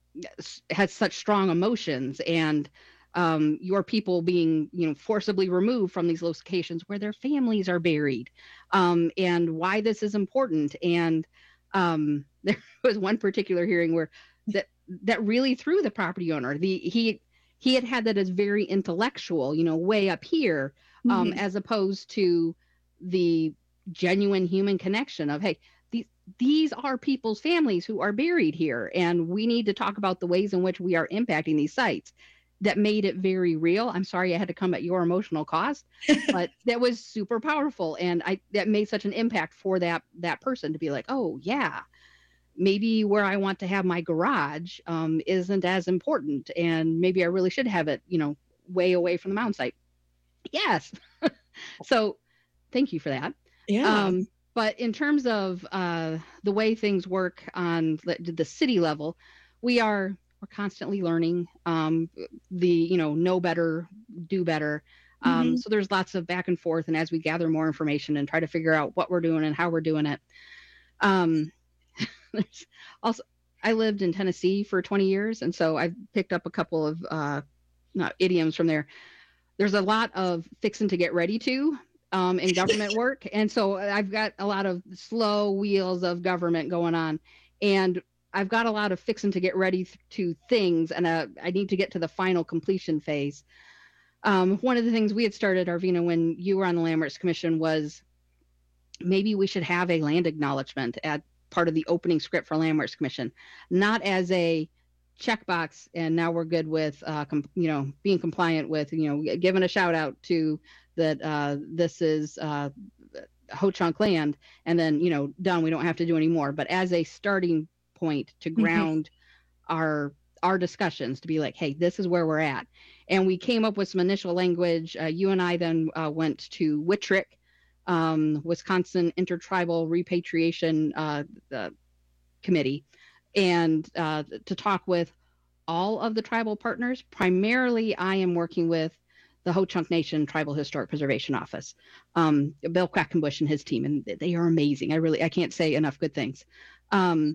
has such strong emotions, and, um, your people being, you know, forcibly removed from these locations where their families are buried, um, and why this is important. And, um, there was one particular hearing where that, that really threw the property owner. The, he, He had had that as very intellectual, you know, way up here, um, mm-hmm. as opposed to the genuine human connection of, hey, these these are people's families who are buried here, and we need to talk about the ways in which we are impacting these sites. That made it very real. I'm sorry I had to come at your emotional cost, but that was super powerful, and I that made such an impact for that that person to be like, oh yeah. Maybe where I want to have my garage um, isn't as important, and maybe I really should have it, you know, way away from the mound site. Yes. So thank you for that. Yeah. Um, but in terms of uh, the way things work on the, the city level, we are, we're constantly learning um, the, you know, know better, do better. Um, mm-hmm. So there's lots of back and forth. And as we gather more information and try to figure out what we're doing and how we're doing it, um, There's also, I lived in Tennessee for twenty years, and so I've picked up a couple of uh, not idioms from there. There's a lot of fixing to get ready to um, in government work, and so I've got a lot of slow wheels of government going on, and I've got a lot of fixing to get ready to things, and uh, I need to get to the final completion phase. Um, one of the things we had started, Arvina, when you were on the Landmarks Commission was maybe we should have a land acknowledgement at part of the opening script for Landmarks Commission, not as a checkbox and now we're good with, uh, com- you know, being compliant with, you know, giving a shout out to that uh, this is uh, Ho-Chunk land, and then, you know, done, we don't have to do any more. But as a starting point to ground mm-hmm. our our discussions, to be like, hey, this is where we're at. And we came up with some initial language. Uh, you and I then uh, went to Wittrick, Um, Wisconsin Intertribal Repatriation uh, uh, Committee, and uh, to talk with all of the tribal partners. Primarily, I am working with the Ho-Chunk Nation Tribal Historic Preservation Office, um, Bill Quackenbush and his team, and they are amazing. I really, I can't say enough good things. Um,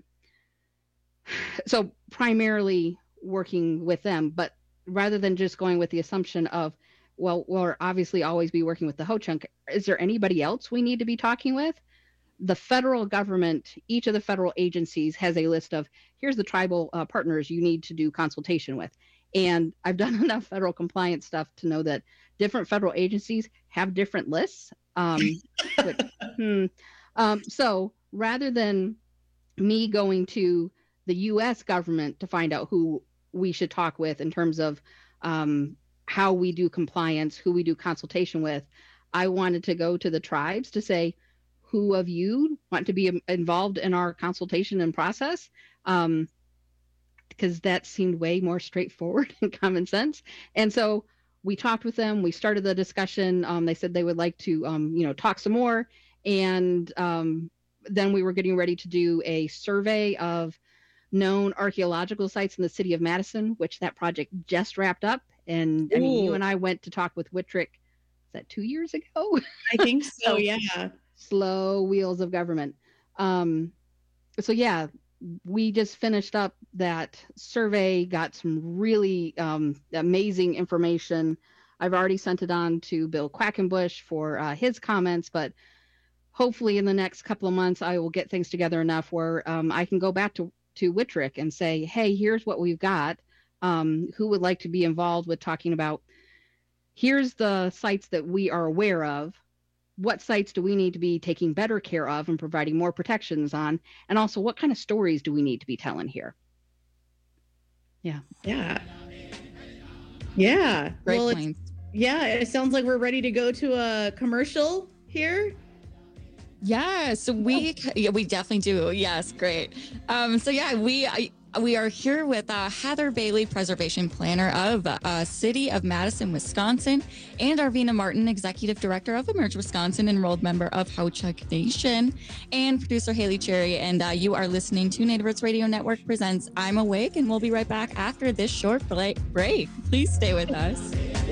so primarily working with them, but rather than just going with the assumption of, well, we'll obviously always be working with the Ho-Chunk. Is there anybody else we need to be talking with? The federal government, each of the federal agencies has a list of, here's the tribal uh, partners you need to do consultation with. And I've done enough federal compliance stuff to know that different federal agencies have different lists. Um, which, hmm, Um, so rather than me going to the U S government to find out who we should talk with in terms of um, how we do compliance, who we do consultation with, I wanted to go to the tribes to say, who of you want to be involved in our consultation and process? Um, because that seemed way more straightforward and common sense. And so we talked with them. We started the discussion. Um, they said they would like to, um, you know, talk some more. And um, then we were getting ready to do a survey of known archaeological sites in the city of Madison, which that project just wrapped up. And I mean, you and I went to talk with Whitrick, is that two years ago? I think so, so yeah. Slow wheels of government. Um, so yeah, we just finished up that survey, got some really um, amazing information. I've already sent it on to Bill Quackenbush for uh, his comments, but hopefully in the next couple of months, I will get things together enough where um, I can go back to, to Whitrick and say, hey, here's what we've got. Um, who would like to be involved with talking about, here's the sites that we are aware of. What sites do we need to be taking better care of and providing more protections on? And also, what kind of stories do we need to be telling here? Yeah. Yeah. Yeah. Great well, points. Yeah, it sounds like we're ready to go to a commercial here. Yeah, so we yeah we definitely do. Yes, great. Um, so yeah, we I, we are here with uh, Heather Bailey, Preservation Planner of uh, City of Madison, Wisconsin, and Arvina Martin, Executive Director of Emerge Wisconsin, enrolled member of Ho-Chunk Nation, and producer Haley Cherry. And uh, you are listening to Native Roots Radio Network presents I'm Awake, and we'll be right back after this short break. Please stay with us.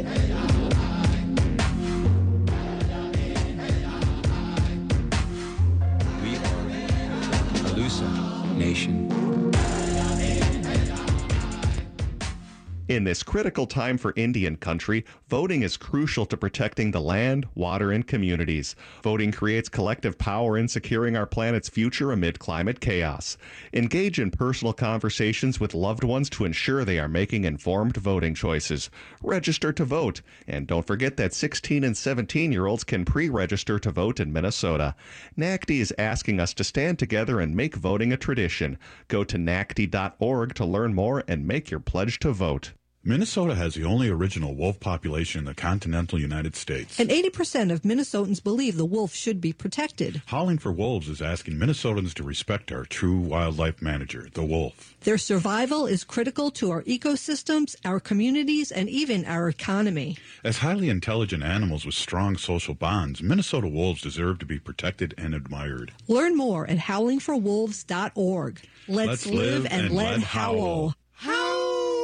We are Alusa Nation. In this critical time for Indian country, voting is crucial to protecting the land, water, and communities. Voting creates collective power in securing our planet's future amid climate chaos. Engage in personal conversations with loved ones to ensure they are making informed voting choices. Register to vote. And don't forget that sixteen and seventeen-year-olds can pre-register to vote in Minnesota. N A C D is asking us to stand together and make voting a tradition. Go to N A C D dot org to learn more and make your pledge to vote. Minnesota has the only original wolf population in the continental United States. And eighty percent of Minnesotans believe the wolf should be protected. Howling for Wolves is asking Minnesotans to respect our true wildlife manager, the wolf. Their survival is critical to our ecosystems, our communities, and even our economy. As highly intelligent animals with strong social bonds, Minnesota wolves deserve to be protected and admired. Learn more at howling for wolves dot org. Let's, Let's live, live and, and let, let howl. Howl!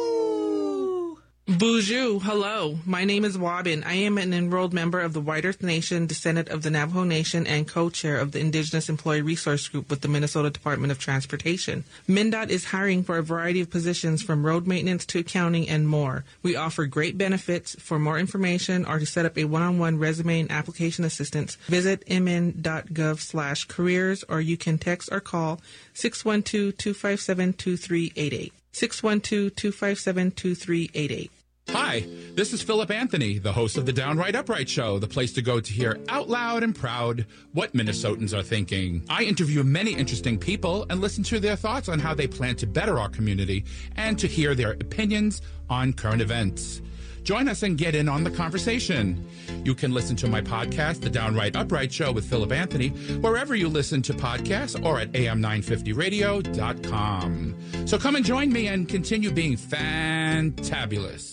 Bonjour, hello. My name is Wabin. I am an enrolled member of the White Earth Nation, descendant of the Navajo Nation, and co-chair of the Indigenous Employee Resource Group with the Minnesota Department of Transportation. MnDOT is hiring for a variety of positions from road maintenance to accounting and more. We offer great benefits. For more information or to set up a one-on-one resume and application assistance, visit mn.gov slash careers, or you can text or call six one two, two five seven, two three eight eight. six one two, two five seven, two three eight eight. Hi, this is Philip Anthony, the host of the Downright Upright Show, the place to go to hear out loud and proud what Minnesotans are thinking. I interview many interesting people and listen to their thoughts on how they plan to better our community and to hear their opinions on current events. Join us and get in on the conversation. You can listen to my podcast, The Downright Upright Show with Philip Anthony, wherever you listen to podcasts or at A M nine fifty radio dot com. So come and join me and continue being fantabulous.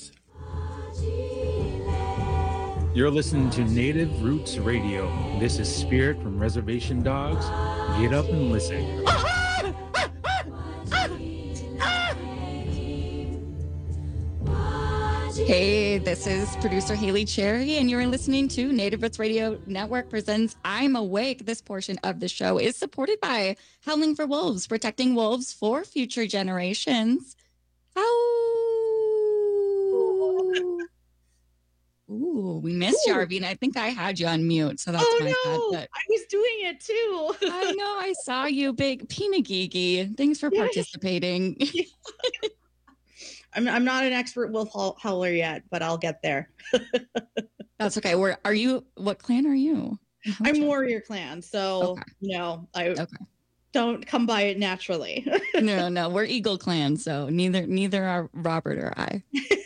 You're listening to Native Roots Radio. This is Spirit from Reservation Dogs. Get up and listen. Hey, this is producer Haley Cherry, and you're listening to Native Roots Radio Network presents I'm Awake. This portion of the show is supported by Howling for Wolves, protecting wolves for future generations. How? Ooh, we missed Ooh. you, Arvina. I think I had you on mute, so that's oh, my no. bad. But I was doing it too. I know, I saw you, big Pinagigi. Thanks for participating. I'm I'm not an expert wolf howler yet, but I'll get there. That's okay. Where are you? What clan are you? I'm Warrior Clan, so okay. you know, I okay. don't come by it naturally. no, no, we're Eagle Clan, so neither neither are Robert or I.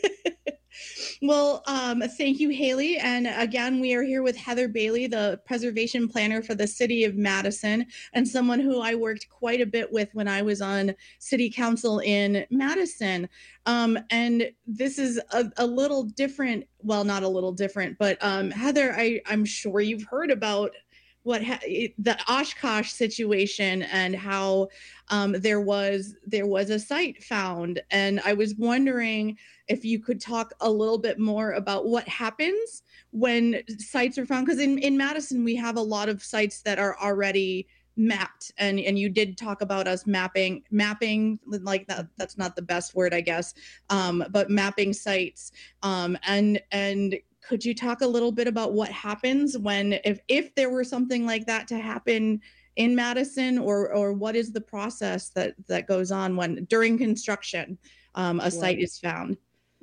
Well, um, thank you, Haley. And again, we are here with Heather Bailey, the preservation planner for the city of Madison, and someone who I worked quite a bit with when I was on city council in Madison. Um, and this is a, a little different. Well, not a little different, but um, Heather, I, I'm sure you've heard about what ha- the Oshkosh situation and how um, there was there was a site found. And I was wondering if you could talk a little bit more about what happens when sites are found. Because in, in Madison, we have a lot of sites that are already mapped. And, and you did talk about us mapping, mapping like that. That's not the best word, I guess, um, but mapping sites. Um, and and could you talk a little bit about what happens when, if, if there were something like that to happen in Madison, or or what is the process that, that goes on when during construction um, a site is found?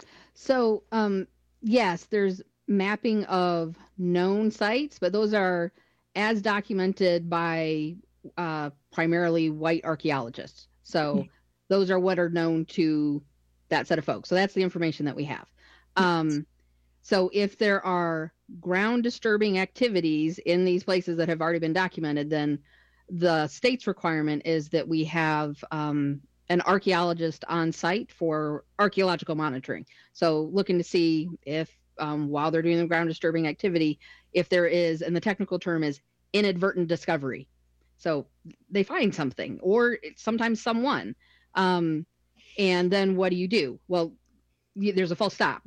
So um, yes, there's mapping of known sites, but those are as documented by uh, primarily white archaeologists. So mm-hmm. those are what are known to that set of folks. So that's the information that we have. Um, So if there are ground disturbing activities in these places that have already been documented, then the state's requirement is that we have um, an archaeologist on site for archaeological monitoring. So looking to see if um, while they're doing the ground disturbing activity, if there is, and the technical term is inadvertent discovery. So they find something, or sometimes someone. Um, and then what do you do? Well, there's a full stop.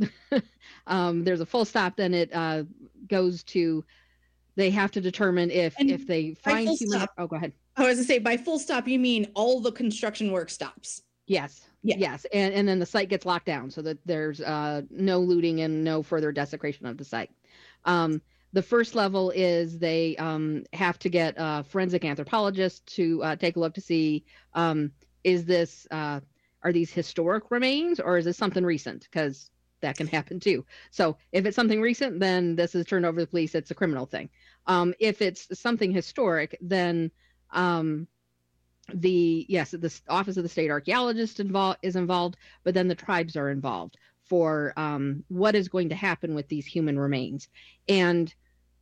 um, there's a full stop. Then it uh, goes to, they have to determine if and if they find human. Stop, oh, go ahead. I was to say by full stop, you mean all the construction work stops. Yes. Yeah. Yes. And and then the site gets locked down so that there's uh, no looting and no further desecration of the site. Um, the first level is they um, have to get a forensic anthropologist to uh, take a look to see um, is this uh, are these historic remains or is this something recent? Because that can happen too. So if it's something recent, then this is turned over to the police. It's a criminal thing. Um, if it's something historic, then um, the, yes, the Office of the State Archaeologist involved is involved, but then the tribes are involved for um, what is going to happen with these human remains. And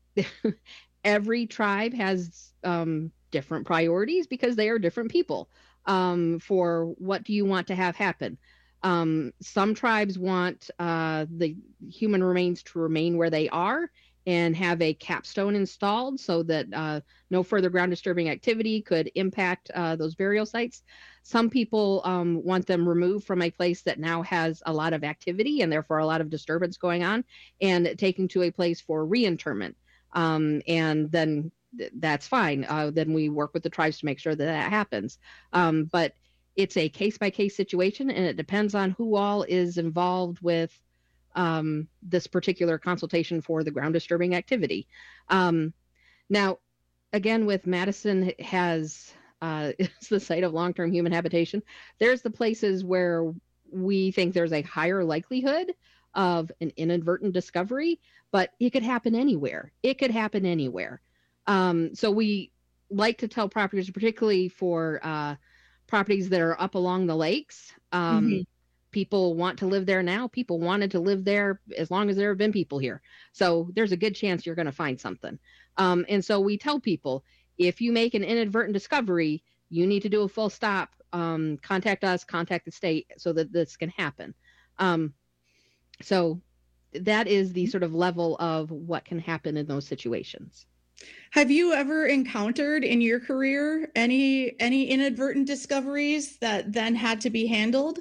every tribe has um, different priorities because they are different people. Um, for what do you want to have happen? Um, some tribes want uh, the human remains to remain where they are and have a capstone installed so that uh, no further ground disturbing activity could impact uh, those burial sites. Some people um, want them removed from a place that now has a lot of activity and therefore a lot of disturbance going on and taken to a place for reinterment. Um, and then that's fine. Uh, then we work with the tribes to make sure that that happens. Um, but it's a case-by-case situation, and it depends on who all is involved with um, this particular consultation for the ground disturbing activity. Um, now, again, with Madison has uh, it's the site of long-term human habitation. There's the places where we think there's a higher likelihood of an inadvertent discovery, but it could happen anywhere. It could happen anywhere. Um, so we like to tell properties, particularly for uh, properties that are up along the lakes, um, mm-hmm. people want to live there now. People wanted to live there as long as there have been people here. So there's a good chance you're going to find something. Um, and so we tell people, if you make an inadvertent discovery, you need to do a full stop, um, contact us, contact the state so that this can happen. Um, so that is the sort of level of what can happen in those situations. Have you ever encountered in your career any any inadvertent discoveries that then had to be handled?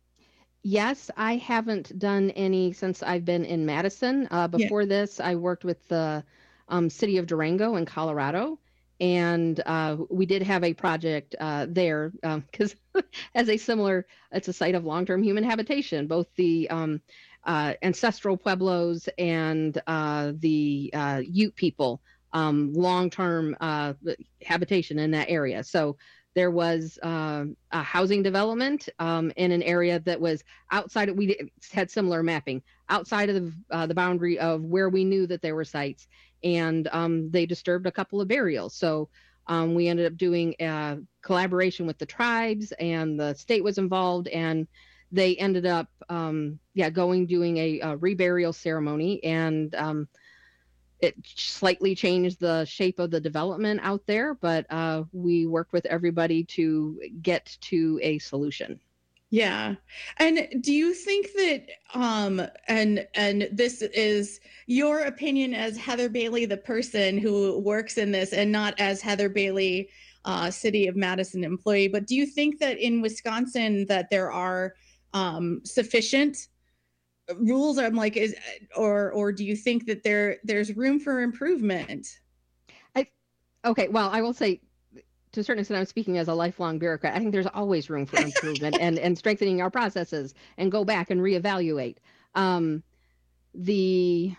Yes, I haven't done any since I've been in Madison. Uh, before yeah. this, I worked with the um, city of Durango in Colorado, and uh, we did have a project uh, there because um, as a similar, it's a site of long-term human habitation, both the um, uh, ancestral Pueblos and uh, the uh, Ute people. Um, long-term uh, habitation in that area. So there was uh, a housing development um, in an area that was outside of, we had similar mapping, outside of the, uh, the boundary of where we knew that there were sites. and um, they disturbed a couple of burials. So um, we ended up doing a collaboration with the tribes, and the state was involved, and they ended up, um, yeah, going doing a, a reburial ceremony, and um, it slightly changed the shape of the development out there, but uh, we worked with everybody to get to a solution. Yeah. And do you think that, um, and, and this is your opinion as Heather Bailey, the person who works in this, and not as Heather Bailey, uh, City of Madison employee, but do you think that in Wisconsin that there are um, sufficient rules? I'm like, is, or, or do you think that there, there's room for improvement? I, okay. Well, I will say, to a certain extent, I'm speaking as a lifelong bureaucrat. I think there's always room for improvement and, and strengthening our processes and go back and reevaluate. Um, the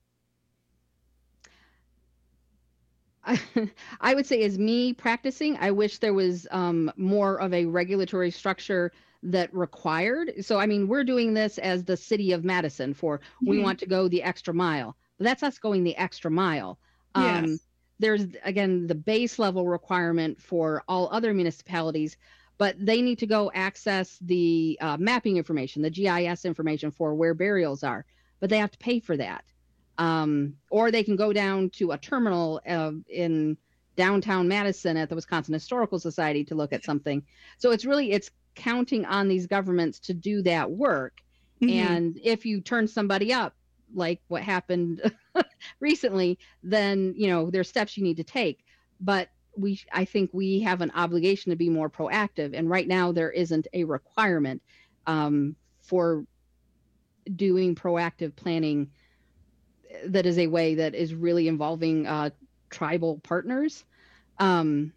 I, I would say, as me practicing, I wish there was um, more of a regulatory structure that required. So, I mean, we're doing this as the City of Madison for mm-hmm. we want to go the extra mile. But that's us going the extra mile. Um, yes. There's, again, the base level requirement for all other municipalities, but they need to go access the uh, mapping information, the G I S information for where burials are, but they have to pay for that. Um, or they can go down to a terminal uh, in downtown Madison at the Wisconsin Historical Society to look at something. So it's really, it's counting on these governments to do that work. Mm-hmm. And if you turn somebody up, like what happened recently, then, you know, there's steps you need to take. But we, I think we have an obligation to be more proactive. And right now there isn't a requirement um, for doing proactive planning that is a way that is really involving uh, tribal partners. Um,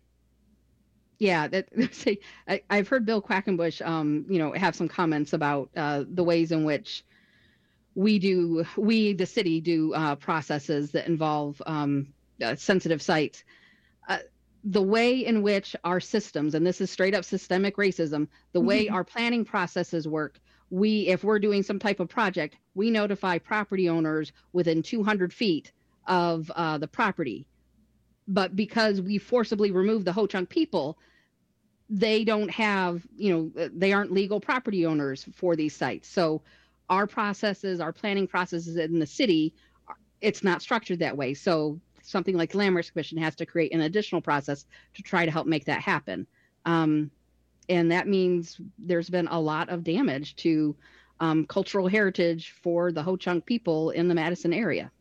yeah, that say, I, I've heard Bill Quackenbush, um, you know, have some comments about uh, the ways in which we do, we, the city, do uh, processes that involve um, uh, sensitive sites. Uh, the way in which our systems, and this is straight up systemic racism, the way mm-hmm. our planning processes work, we, if we're doing some type of project, we notify property owners within two hundred feet of uh, the property. But because we forcibly remove the Ho-Chunk people, they don't have, you know, they aren't legal property owners for these sites. So our processes, our planning processes in the city, it's not structured that way. So something like the Land Rights Commission has to create an additional process to try to help make that happen. Um, and that means there's been a lot of damage to um, cultural heritage for the Ho-Chunk people in the Madison area.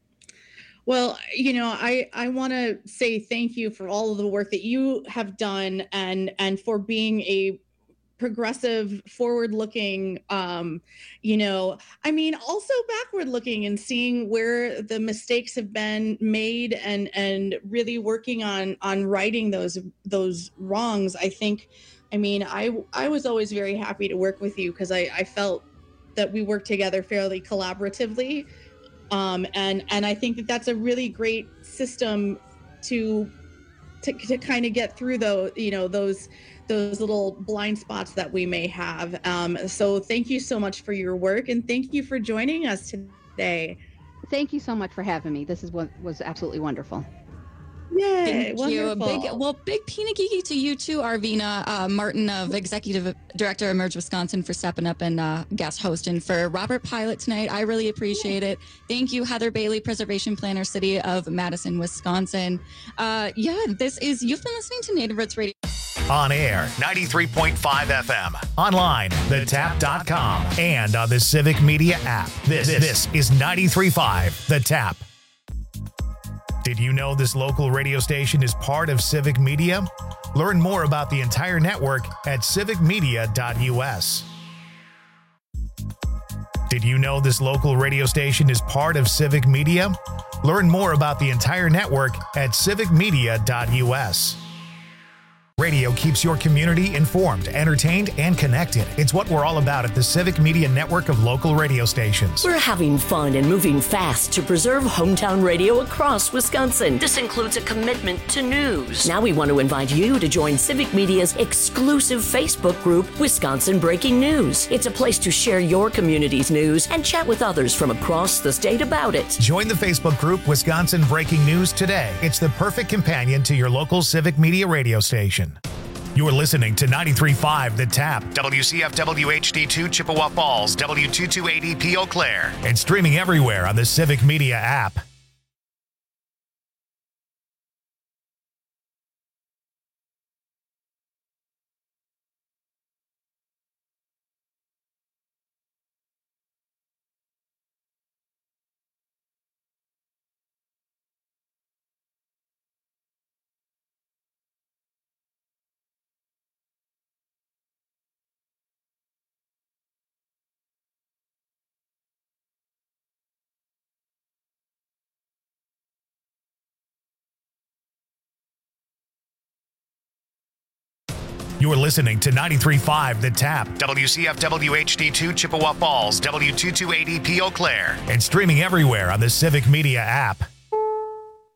Well, you know, I, I want to say thank you for all of the work that you have done, and and for being a progressive, forward-looking, um, you know, I mean, also backward-looking, and seeing where the mistakes have been made, and and really working on on righting those those wrongs. I think, I mean, I I was always very happy to work with you because I, I felt that we worked together fairly collaboratively, um, and and I think that that's a really great system to to to kind of get through those, you know, those. those little blind spots that we may have. Um, so thank you so much for your work, and thank you for joining us today. Thank you so much for having me. This is what was absolutely wonderful. Yay, Thank wonderful. you. Big, well, big Pinagigi to you too, Arvina uh, Martin, of Executive Director of Emerge Wisconsin, for stepping up and uh, guest hosting for Robert Pilot tonight. I really appreciate it. Thank you, Heather Bailey, Preservation Planner, City of Madison, Wisconsin. Uh, yeah, this is, you've been listening to Native Roots Radio. On air, ninety-three point five F M. Online, the tap dot com. And on the Civic Media app. This, this is ninety-three point five The Tap. Did you know this local radio station is part of Civic Media? Learn more about the entire network at civic media dot U S. Did you know this local radio station is part of Civic Media? Learn more about the entire network at civic media dot U S. Radio keeps your community informed, entertained, and connected. It's what we're all about at the Civic Media Network of local radio stations. We're having fun and moving fast to preserve hometown radio across Wisconsin. This includes a commitment to news. Now we want to invite you to join Civic Media's exclusive Facebook group, Wisconsin Breaking News. It's a place to share your community's news and chat with others from across the state about it. Join the Facebook group Wisconsin Breaking News today. It's the perfect companion to your local Civic Media radio station. You're listening to ninety-three point five The Tap, W C F W H D two Chippewa Falls, W two two eight E P Eau Claire, and streaming everywhere on the Civic Media app. You're listening to ninety-three point five The Tap, W C F W H D two Chippewa Falls, W two two eight E P Eau Claire, and streaming everywhere on the Civic Media app.